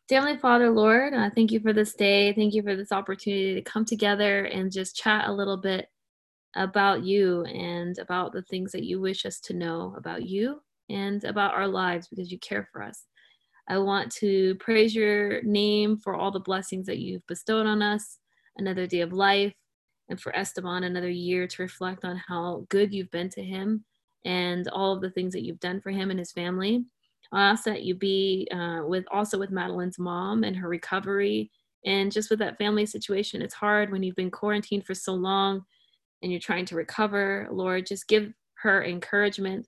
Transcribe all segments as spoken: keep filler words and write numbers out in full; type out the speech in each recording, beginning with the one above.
Dear Heavenly Father, Lord, uh, thank you for this day. Thank you for this opportunity to come together and just chat a little bit about you and about the things that you wish us to know about you and about our lives because you care for us. I want to praise your name for all the blessings that you've bestowed on us, another day of life, and for Esteban, another year to reflect on how good you've been to him and all of the things that you've done for him and his family. I ask that you be uh, with also with Madeline's mom and her recovery, and just with that family situation. It's hard when you've been quarantined for so long and you're trying to recover. Lord, just give her encouragement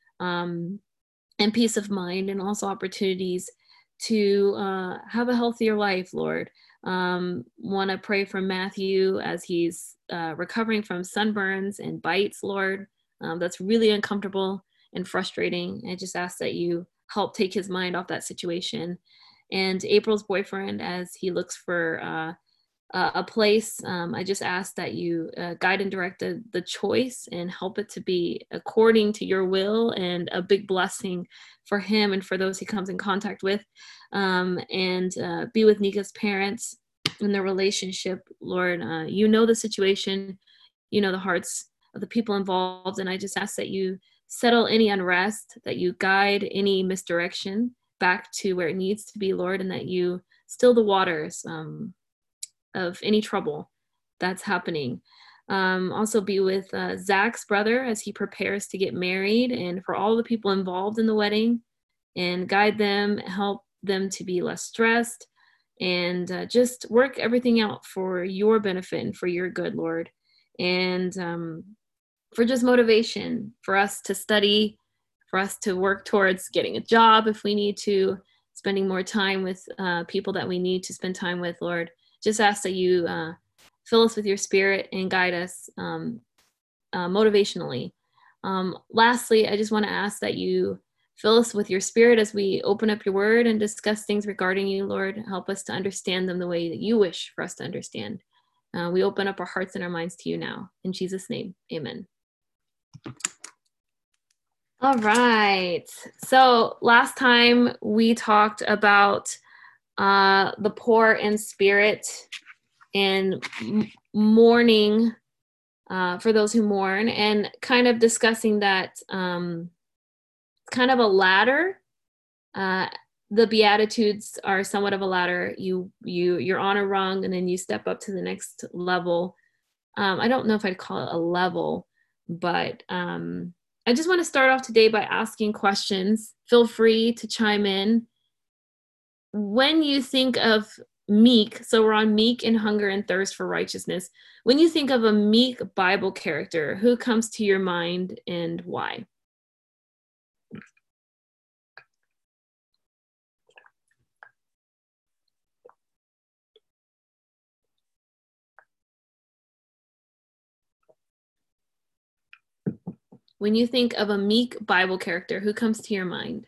um, and peace of mind, and also opportunities to uh, have a healthier life, Lord. Um, Want to pray for Matthew as he's uh, recovering from sunburns and bites, Lord. Um, that's really uncomfortable and frustrating. I just ask that you help take his mind off that situation. And April's boyfriend, as he looks for uh, uh, a place. Um, I just ask that you uh, guide and direct the, the choice and help it to be according to your will and a big blessing for him and for those he comes in contact with. Um, and uh, be with Nika's parents in their relationship, Lord. Uh, you know the situation, you know the hearts of the people involved. And I just ask that you settle any unrest, that you guide any misdirection back to where it needs to be, Lord, and that you still the waters. Um, of any trouble that's happening. Um, also be with uh, Zach's brother as he prepares to get married, and for all the people involved in the wedding, and guide them, help them to be less stressed, and uh, just work everything out for your benefit and for your good, Lord. And um, for just motivation for us to study, for us to work towards getting a job if we need to, spending more time with uh, people that we need to spend time with, Lord. Just ask that you uh, fill us with your spirit and guide us um, uh, motivationally. Um, lastly, I just want to ask that you fill us with your spirit as we open up your word and discuss things regarding you, Lord. Help us to understand them the way that you wish for us to understand. Uh, we open up our hearts and our minds to you now. In Jesus' name, amen. All right. So last time we talked about uh, the poor in spirit and m- mourning uh, for those who mourn, and kind of discussing that um, kind of a ladder. Uh, the Beatitudes are somewhat of a ladder. You you you're on a rung, and then you step up to the next level. Um, I don't know if I'd call it a level, but um, I just want to start off today by asking questions. Feel free to chime in. When you think of meek, so we're on meek and hunger and thirst for righteousness. When you think of a meek Bible character, who comes to your mind and why? When you think of a meek Bible character, who comes to your mind?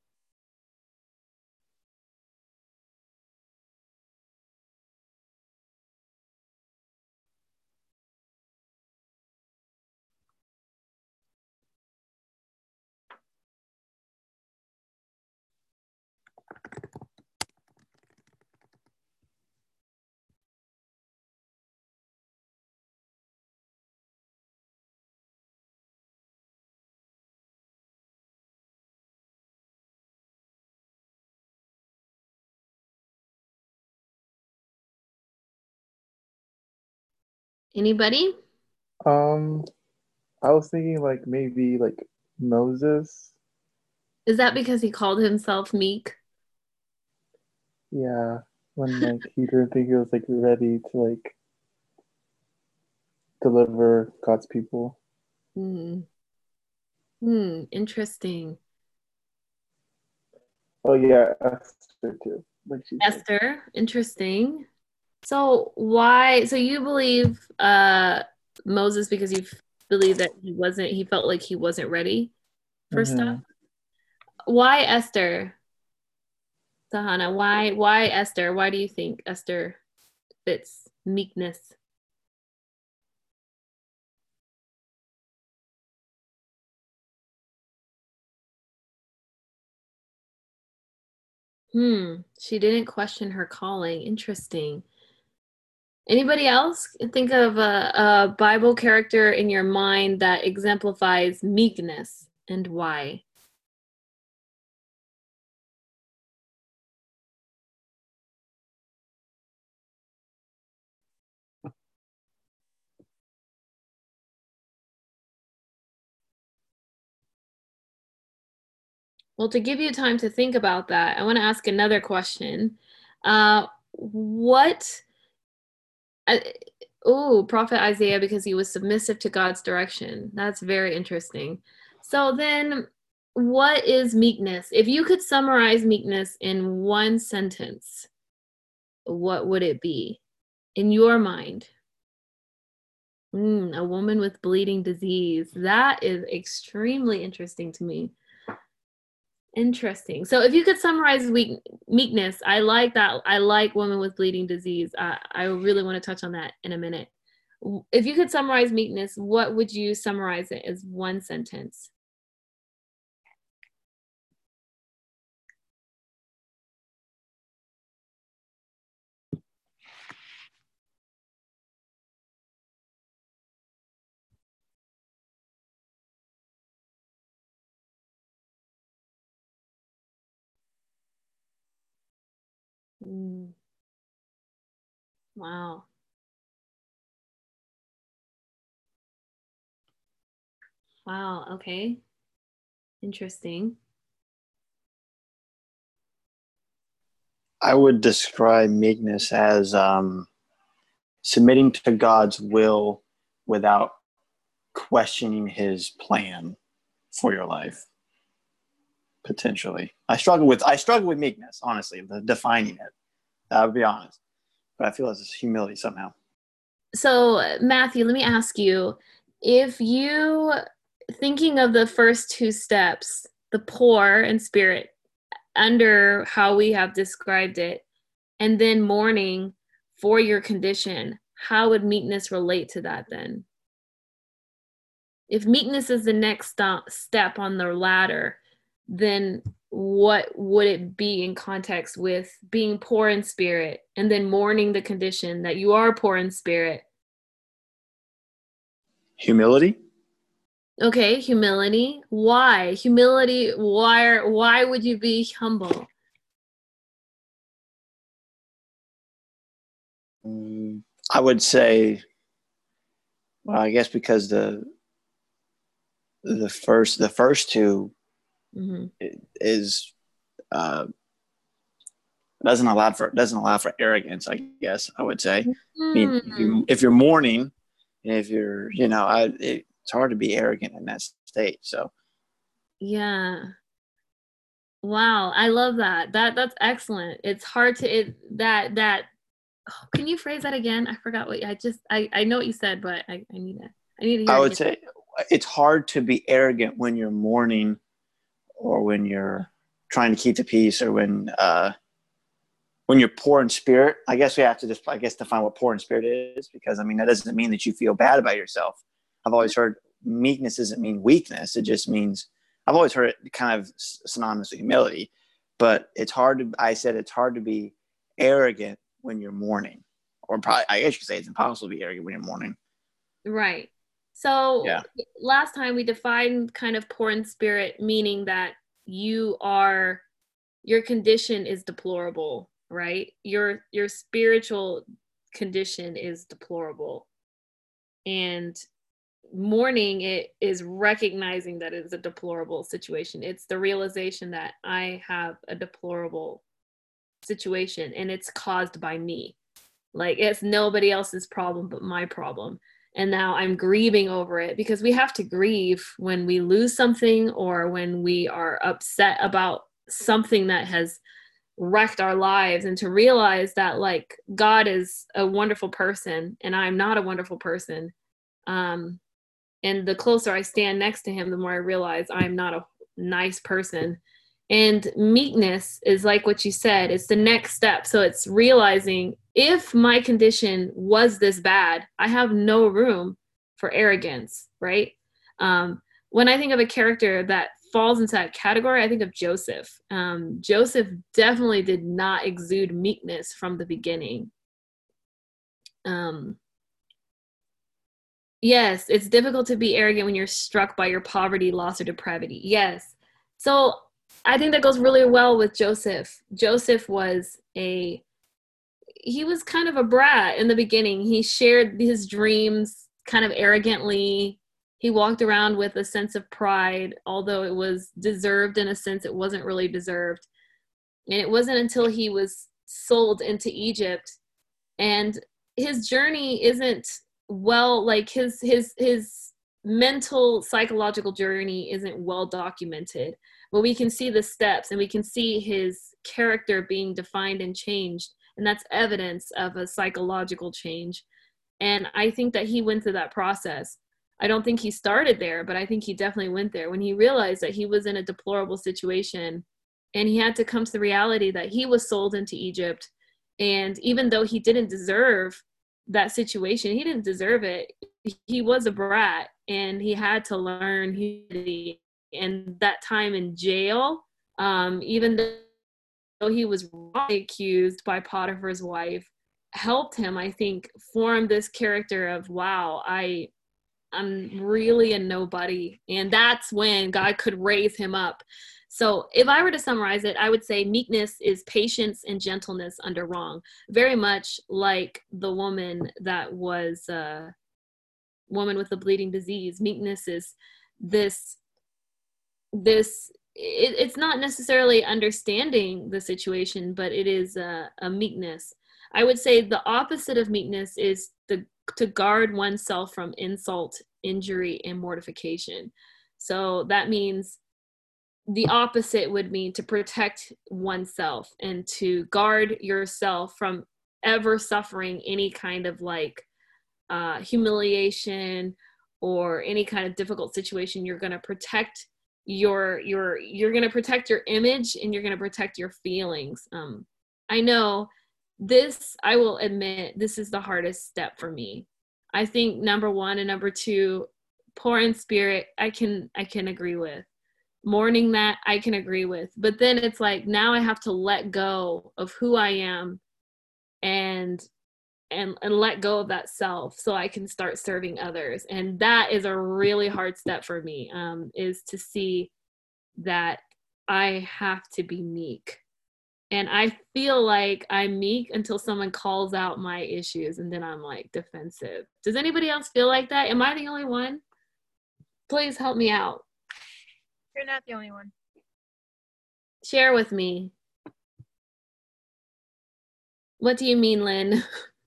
Anybody? Um, I was thinking like maybe like Moses. Is that because he called himself meek? Yeah, when like he didn't think he was like ready to like deliver God's people. Hmm. Hmm. Interesting. Oh yeah, Esther too. Like she said. Esther. Interesting. So why? So you believe uh Moses because you believe that he wasn't. He felt like he wasn't ready for stuff. hmm Why Esther, Sahana? Why? Why Esther? Why do you think Esther fits meekness? Hmm. She didn't question her calling. Interesting. Anybody else think of a, a Bible character in your mind that exemplifies meekness and why? Well, to give you time to think about that, I want to ask another question. Uh, what, uh, oh, Prophet Isaiah, because he was submissive to God's direction. That's very interesting. So then, what is meekness? If you could summarize meekness in one sentence, what would it be in your mind? Mm, a woman with bleeding disease. That is extremely interesting to me. Interesting. So if you could summarize weak, meekness, I like that. I like women with bleeding disease. I, I really want to touch on that in a minute. If you could summarize meekness, what would you summarize it as one sentence? Mm, wow. Wow. Okay. Interesting. I would describe meekness as um, submitting to God's will without questioning his plan for your life. Potentially, I struggle with I struggle with meekness. Honestly, the defining it. I would be honest, but I feel it's humility somehow. So, Matthew, let me ask you, if you, thinking of the first two steps, the poor in spirit, under how we have described it, and then mourning for your condition, how would meekness relate to that then? If meekness is the next st- step on the ladder, then what would it be in context with being poor in spirit and then mourning the condition that you are poor in spirit? Humility. Okay, humility. Why? Humility, why why would you be humble? Mm, I would say, well, I guess because the the first the first two Mm-hmm. is uh, doesn't allow for doesn't allow for arrogance. I guess I would say. I mean, if you if you're mourning, if you're you know, I, it, it's hard to be arrogant in that state. So Yeah. Wow, I love that. That that's excellent. It's hard to it that that oh, can you phrase that again? I forgot what I just I I know what you said, but I I need it. I need to hear I it would again. say it's hard to be arrogant when you're mourning or when you're trying to keep the peace or when uh, when you're poor in spirit. I guess we have to just I guess define what poor in spirit is, because I mean that doesn't mean that you feel bad about yourself. I've always heard meekness doesn't mean weakness. It just means I've always heard it kind of synonymous with humility, but it's hard to I said it's hard to be arrogant when you're mourning, or probably I guess you could say it's impossible to be arrogant when you're mourning. Right. So Yeah. last time we defined kind of poor in spirit, meaning that you are your condition is deplorable, right? Your your spiritual condition is deplorable. And mourning it is recognizing that it's a deplorable situation. It's the realization that I have a deplorable situation and it's caused by me. Like it's nobody else's problem but my problem. And now I'm grieving over it, because we have to grieve when we lose something or when we are upset about something that has wrecked our lives, and to realize that like God is a wonderful person and I'm not a wonderful person. Um, and the closer I stand next to him, the more I realize I'm not a nice person. And meekness is like what you said, it's the next step. So it's realizing if my condition was this bad, I have no room for arrogance, right? Um, when I think of a character that falls into that category, I think of Joseph. Um, Joseph definitely did not exude meekness from the beginning. Um, yes, it's difficult to be arrogant when you're struck by your poverty, loss, or depravity. Yes. So I think that goes really well with Joseph. Joseph was a, he was kind of a brat in the beginning. He shared his dreams kind of arrogantly. He walked around with a sense of pride, although it was deserved in a sense, it wasn't really deserved. And it wasn't until he was sold into Egypt, and his journey isn't well, like his his his mental psychological journey isn't well documented, but we can see the steps and we can see his character being defined and changed, and that's evidence of a psychological change. And I think that he went through that process. I don't think he started there, but I think he definitely went there when he realized that he was in a deplorable situation, and he had to come to the reality that he was sold into Egypt. And even though he didn't deserve that situation, he didn't deserve it. He was a brat, and he had to learn humility. And that time in jail, um, even though he was wrongly accused by Potiphar's wife, helped him, I think, form this character of, wow, I, I'm really a nobody. And that's when God could raise him up. So if I were to summarize it, I would say meekness is patience and gentleness under wrong. Very much like the woman that was a uh, woman with a bleeding disease. Meekness is this, this, it, it's not necessarily understanding the situation, but it is a, a meekness. I would say the opposite of meekness is the, to guard oneself from insult, injury, and mortification. So that means the opposite would mean to protect oneself and to guard yourself from ever suffering any kind of like uh, humiliation or any kind of difficult situation. You're going to protect your, your, you're going to protect your image, and you're going to protect your feelings. Um, I know this, I will admit, this is the hardest step for me. I think number one and number two, poor in spirit, I can, I can agree with. Mourning that, I can agree with. But then it's like, now I have to let go of who I am and and and let go of that self so I can start serving others. And that is a really hard step for me, um, is to see that I have to be meek. And I feel like I'm meek until someone calls out my issues, and then I'm like defensive. Does anybody else feel like that? Am I the only one? Please help me out. You're not the only one. Share with me. What do you mean, Lynn?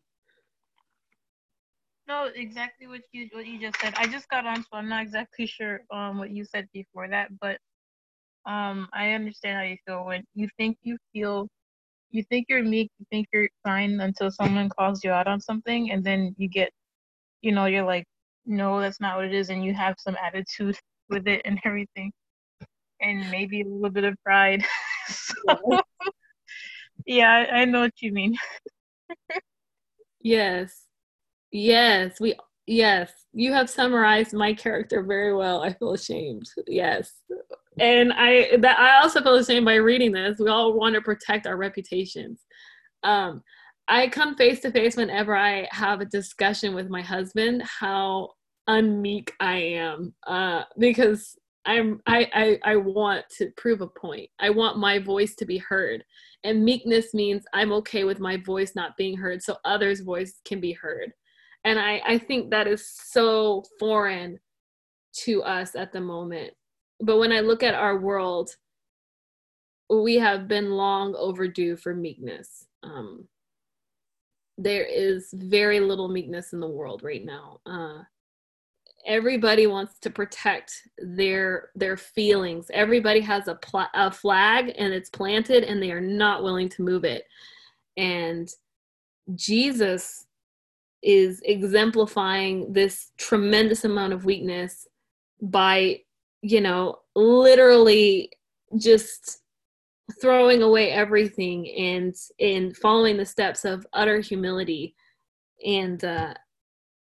No, exactly what you what you just said. I just got on, so I'm not exactly sure um what you said before that, but um I understand how you feel when you think you feel you think you're meek, you think you're fine until someone calls you out on something, and then you get, you know, you're like, no, that's not what it is, and you have some attitude with it and everything, and maybe a little bit of pride. So, yeah, I, I know what you mean. Yes. Yes, we yes, you have summarized my character very well. I feel ashamed. Yes. And I that I also feel ashamed by reading this. We all want to protect our reputations. Um I come face to face whenever I have a discussion with my husband how unmeek I am. Uh because I'm I, I I want to prove a point. I want my voice to be heard. And meekness means I'm okay with my voice not being heard so others' voice can be heard. And I, I think that is so foreign to us at the moment. But when I look at our world, we have been long overdue for meekness. Um, there is very little meekness in the world right now. Uh, everybody wants to protect their their feelings. Everybody has a, pl- a flag and it's planted, and they are not willing to move it. And Jesus is exemplifying this tremendous amount of weakness by, you know, literally just throwing away everything and in following the steps of utter humility. And uh,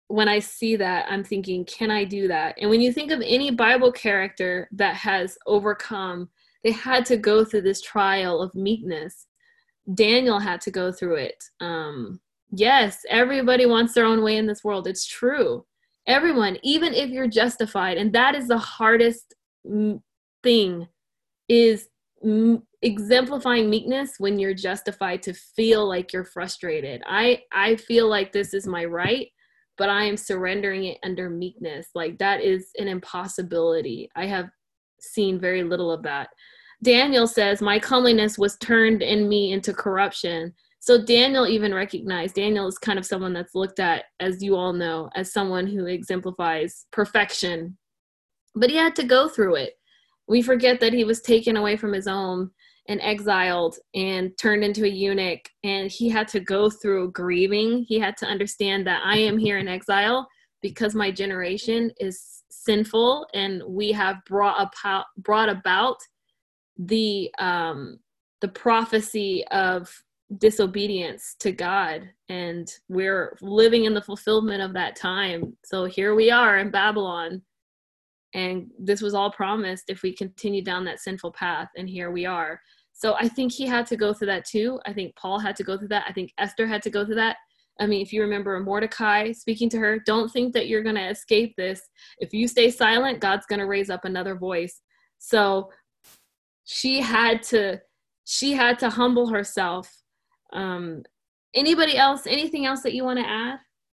when I see that, I'm thinking, can I do that? And when you think of any Bible character that has overcome, they had to go through this trial of meekness. Daniel had to go through it. Um, yes, everybody wants their own way in this world. It's true. Everyone, even if you're justified, and that is the hardest thing, is exemplifying meekness when you're justified, to feel like you're frustrated. I, I feel like this is my right, but I am surrendering it under meekness. Like, that is an impossibility. I have seen very little of that. Daniel says, my comeliness was turned in me into corruption. So Daniel even recognized, Daniel is kind of someone that's looked at, as you all know, as someone who exemplifies perfection. But he had to go through it. We forget that he was taken away from his home and exiled and turned into a eunuch. And he had to go through grieving. He had to understand that I am here in exile because my generation is sinful, and we have brought about, brought about the um the prophecy of disobedience to God, and we're living in the fulfillment of that time. So here we are in Babylon, and this was all promised if we continue down that sinful path, and here we are. So I think he had to go through that too. I think Paul had to go through that. I think Esther had to go through that. I mean, if you remember Mordecai speaking to her, don't think that you're going to escape this. If you stay silent, God's going to raise up another voice. So she had to, she had to humble herself. Um, anybody else, anything else that you want to add?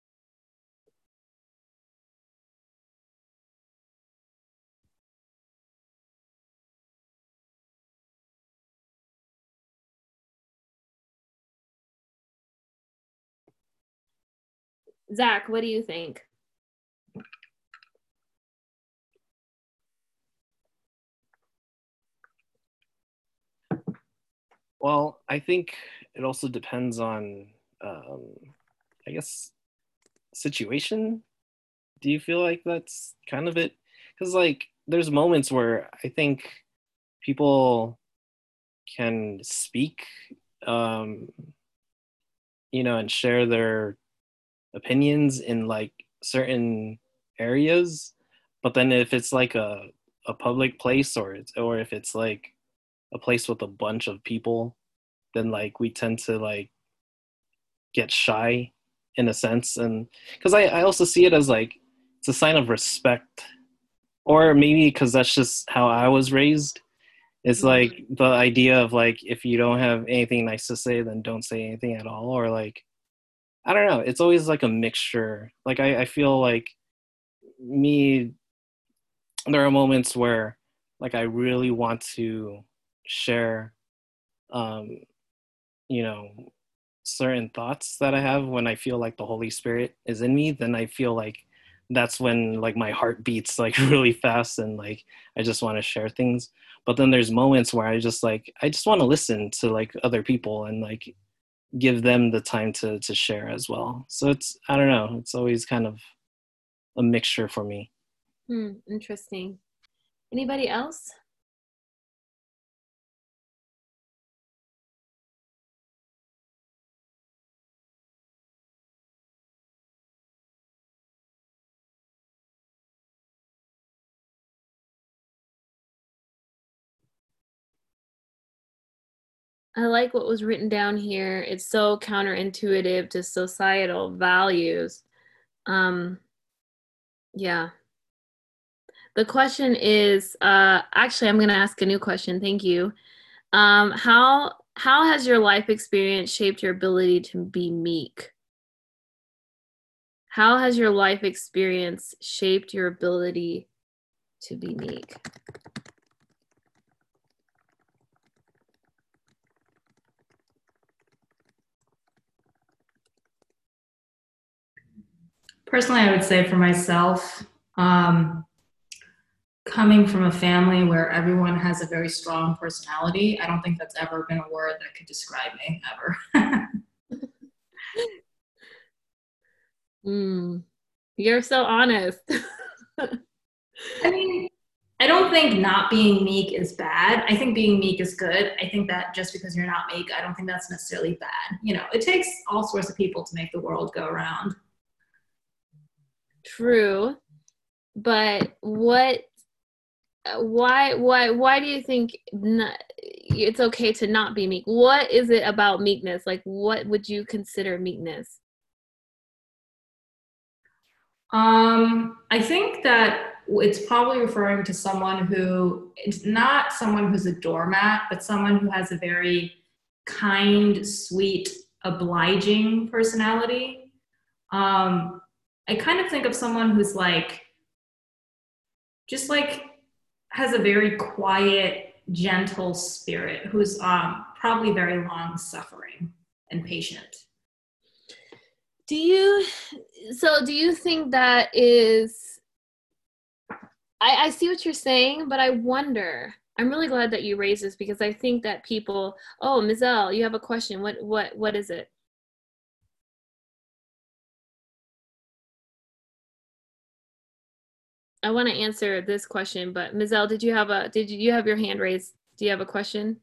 Zach, what do you think? Well, I think it also depends on, um, I guess, situation. Do you feel like that's kind of it? Because, like, there's moments where I think people can speak, um, you know, and share their opinions in, like, certain areas. But then if it's, like, a, a public place, or it's, or if it's, like, a place with a bunch of people, then, like, we tend to, like, get shy in a sense. And because I, I also see it as, like, it's a sign of respect, or maybe because that's just how I was raised. It's mm-hmm. like the idea of, like, if you don't have anything nice to say, then don't say anything at all. Or, like, I don't know, it's always like a mixture. Like, I, I feel like me, there are moments where, like, I really want to share, um, you know, certain thoughts that I have when I feel like the Holy Spirit is in me. Then I feel like that's when, like, my heart beats, like, really fast, and, like, I just want to share things. But then there's moments where I just, like, I just want to listen to, like, other people and, like, give them the time to to share as well. So it's, I don't know, it's always kind of a mixture for me. Hmm, interesting. Anybody else? I like what was written down here. It's so counterintuitive to societal values. Um, yeah. The question is, uh, actually, I'm going to ask a new question. Thank you. Um, how how has your life experience shaped your ability to be meek? How has your life experience shaped your ability to be meek? Personally, I would say for myself, um, coming from a family where everyone has a very strong personality, I don't think that's ever been a word that could describe me, ever. mm, you're so honest. I mean, I don't think not being meek is bad. I think being meek is good. I think that just because you're not meek, I don't think that's necessarily bad. You know, it takes all sorts of people to make the world go around. true. But what, why, why, why do you think not, it's okay to not be meek? What is it about meekness? Like, what would you consider meekness? Um, I think that it's probably referring to someone who, it's not someone who's a doormat, but someone who has a very kind, sweet, obliging personality. Um, I kind of think of someone who's like, just like has a very quiet, gentle spirit, who's um, probably very long suffering and patient. Do you, so do you think that is, I, I see what you're saying, but I wonder, I'm really glad that you raised this because I think that people, oh, Mizelle, you have a question. What, what, what is it? I want to answer this question, but Mizelle, did you have a, did you, you have your hand raised? Do you have a question?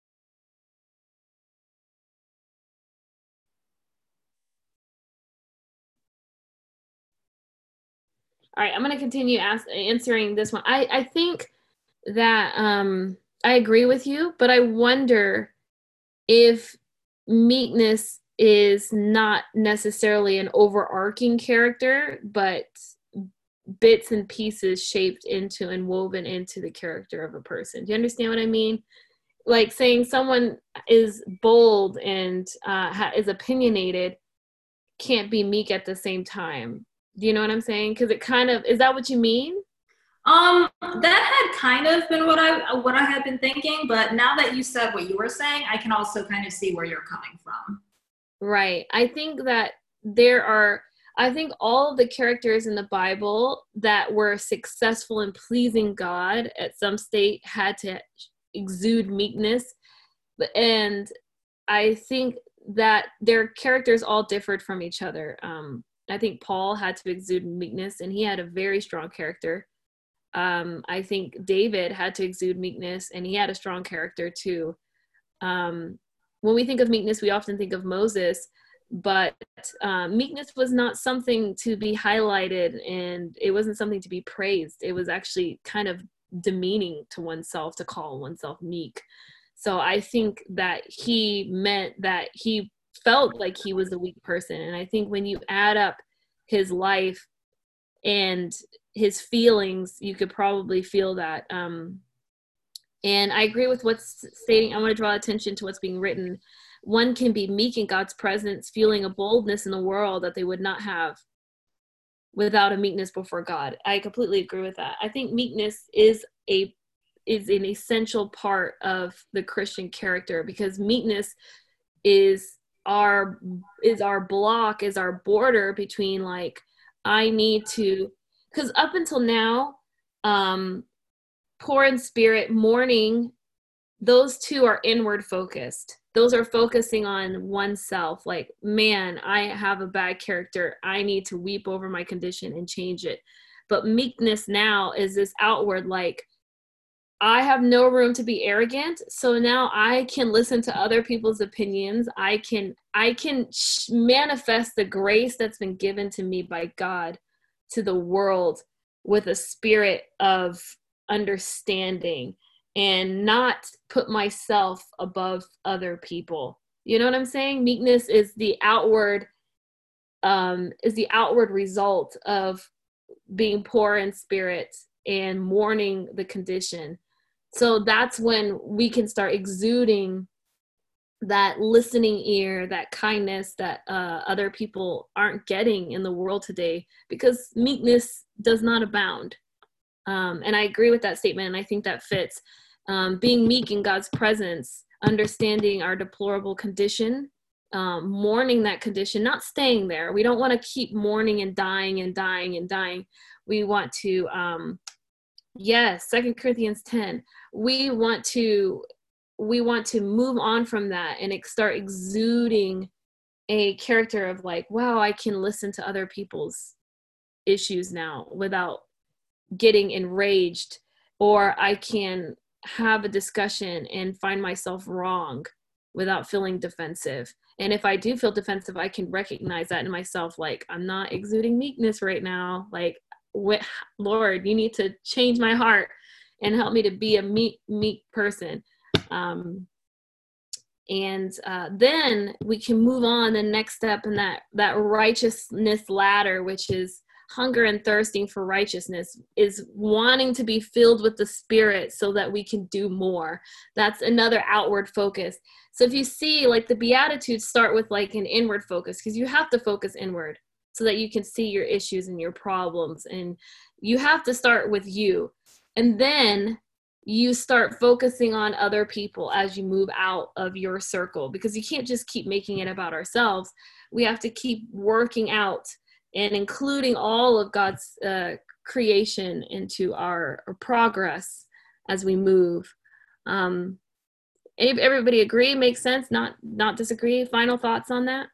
All right, I'm going to continue ask, answering this one. I, I think that um, I agree with you, but I wonder if meekness is not necessarily an overarching character, but bits and pieces shaped into and woven into the character of a person. Do you understand what I mean? Like saying someone is bold and uh, ha- is opinionated can't be meek at the same time. Do you know what I'm saying? Because it kind of, is that what you mean? Um, that had kind of been what I what I had been thinking, but now that you said what you were saying, I can also kind of see where you're coming from. Right. I think that there are, I think all of the characters in the Bible that were successful in pleasing God at some state had to exude meekness. And I think that their characters all differed from each other. Um, I think Paul had to exude meekness, and he had a very strong character. Um, I think David had to exude meekness, and he had a strong character too. Um, when we think of meekness, we often think of Moses, but uh, meekness was not something to be highlighted, and it wasn't something to be praised. It was actually kind of demeaning to oneself to call oneself meek. So I think that he meant that he felt like he was a weak person. And I think when you add up his life and his feelings, you could probably feel that. Um, and I agree with what's stating. I want to draw attention to what's being written. One can be meek in God's presence, feeling a boldness in the world that they would not have without a meekness before God. I completely agree with that. I think meekness is a is an essential part of the Christian character, because meekness is our is our block, is our border between like, I need to, because up until now, um, poor in spirit, mourning, those two are inward focused. Those are focusing on oneself. Like, man, I have a bad character. I need to weep over my condition and change it. But meekness now is this outward, like, I have no room to be arrogant. So now I can listen to other people's opinions. I can, I can sh- manifest the grace that's been given to me by God to the world with a spirit of understanding and not put myself above other people. You know what I'm saying? Meekness is the outward, um, is the outward result of being poor in spirit and mourning the condition. So that's when we can start exuding that listening ear, that kindness that uh, other people aren't getting in the world today, because meekness does not abound. Um, and I agree with that statement, and I think that fits. Um, being meek in God's presence, understanding our deplorable condition, um, mourning that condition, not staying there. We don't want to keep mourning and dying and dying and dying. We want to, um, yes, Second Corinthians ten. We want to, we want to move on from that and start exuding a character of like, wow, I can listen to other people's issues now without getting enraged, or I can have a discussion and find myself wrong without feeling defensive. And if I do feel defensive, I can recognize that in myself. Like, I'm not exuding meekness right now. Like, what, Lord, you need to change my heart and help me to be a meek, meek person. Um, and uh, then we can move on the next step in that, that righteousness ladder, which is hunger and thirsting for righteousness, is wanting to be filled with the Spirit so that we can do more. That's another outward focus. So if you see, like, the Beatitudes start with like an inward focus, because you have to focus inward so that you can see your issues and your problems. And you have to start with you. And then you start focusing on other people as you move out of your circle, because you can't just keep making it about ourselves. We have to keep working out and including all of God's uh, creation into our, our progress as we move. Um, everybody agree? Makes sense? Not not disagree? Final thoughts on that?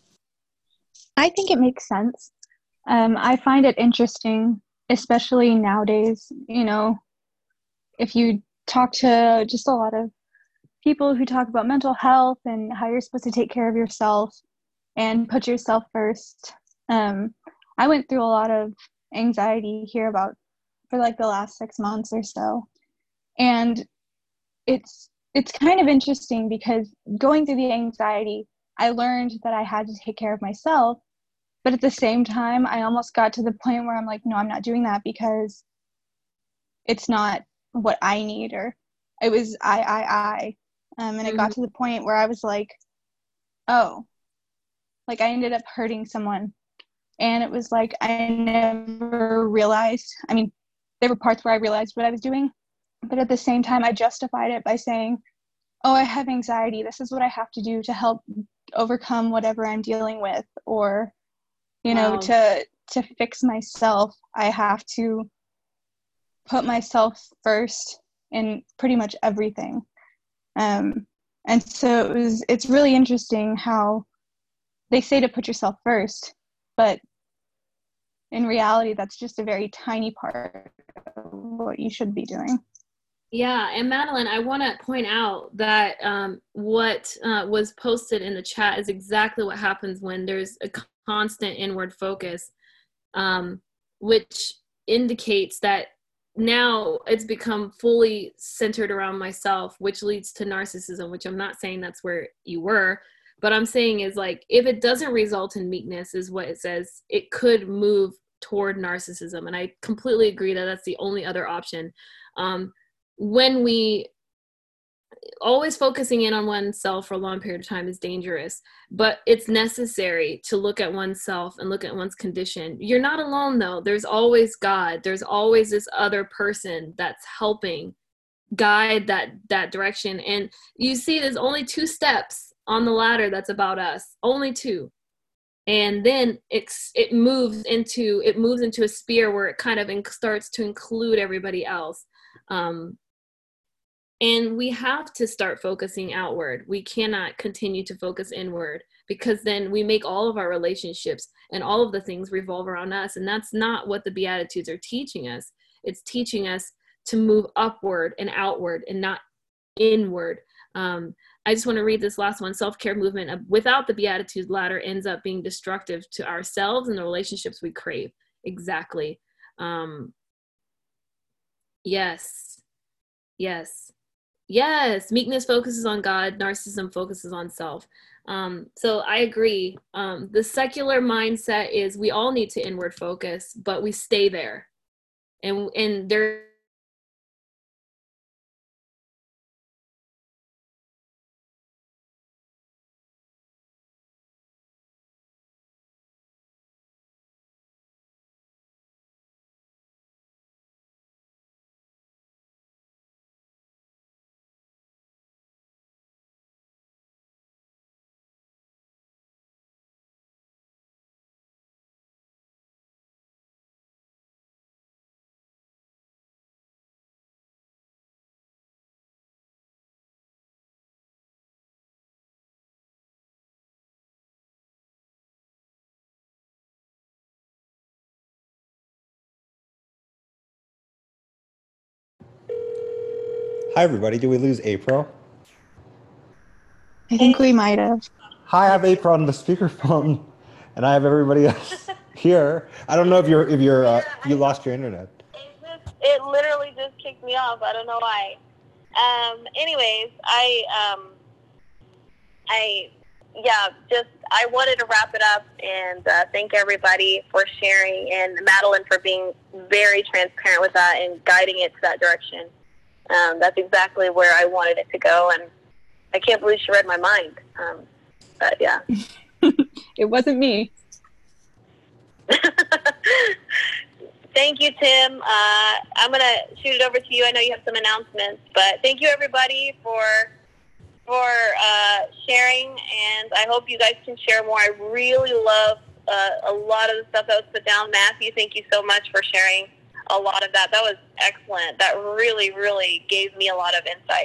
I think it makes sense. Um, I find it interesting, especially nowadays. You know, if you talk to just a lot of people who talk about mental health and how you're supposed to take care of yourself and put yourself first. Um, I went through a lot of anxiety here about for like the last six months or so. And it's it's kind of interesting because going through the anxiety, I learned that I had to take care of myself. But at the same time, I almost got to the point where I'm like, no, I'm not doing that because it's not what I need, or it was I, I, I. Um, and it mm-hmm. got to the point where I was like, oh, like I ended up hurting someone. And it was like, I never realized, I mean, there were parts where I realized what I was doing, but at the same time, I justified it by saying, oh, I have anxiety. This is what I have to do to help overcome whatever I'm dealing with. Or, you wow. know, to, to fix myself, I have to put myself first in pretty much everything. Um, and so it was, it's really interesting how they say to put yourself first, but in reality, that's just a very tiny part of what you should be doing. Yeah, and Madeline, I want to point out that um, what uh, was posted in the chat is exactly what happens when there's a constant inward focus, um, which indicates that now it's become fully centered around myself, which leads to narcissism, which I'm not saying that's where you were, but I'm saying is like, if it doesn't result in meekness, is what it says, it could move toward narcissism. And I completely agree that that's the only other option. Um, when we always focusing in on oneself for a long period of time is dangerous, but it's necessary to look at oneself and look at one's condition. You're not alone though. There's always God. There's always this other person that's helping guide that, that direction. And you see, there's only two steps on the ladder that's about us, only two. And then it's, it moves into, it moves into a sphere where it kind of inc- starts to include everybody else. Um, And we have to start focusing outward. We cannot continue to focus inward, because then we make all of our relationships and all of the things revolve around us. And that's not what the Beatitudes are teaching us. It's teaching us to move upward and outward and not inward. Um, I just want to read this last one. Self-care movement without the Beatitudes ladder ends up being destructive to ourselves and the relationships we crave. Exactly. Um, yes. Yes. Yes, meekness focuses on God, narcissism focuses on self. Um, so I agree. Um, the secular mindset is we all need to inward focus, but we stay there. And and there Hi, everybody. Did we lose April? I think we might have. Hi, I have April on the speakerphone, and I have everybody else here. I don't know if you're if you're uh, you lost your internet. It, just, it literally just kicked me off. I don't know why. Um. Anyways, I um. I yeah. Just I wanted to wrap it up and uh, thank everybody for sharing and Madeline for being very transparent with that and guiding it to that direction. Um, that's exactly where I wanted it to go, and I can't believe she read my mind. Um, but yeah. It wasn't me. Thank you, Tim. Uh, I'm going to shoot it over to you. I know you have some announcements, but thank you, everybody, for for uh, sharing, and I hope you guys can share more. I really love uh, a lot of the stuff that was put down. Matthew, thank you so much for sharing a lot of that. That was excellent. That really, really gave me a lot of insight.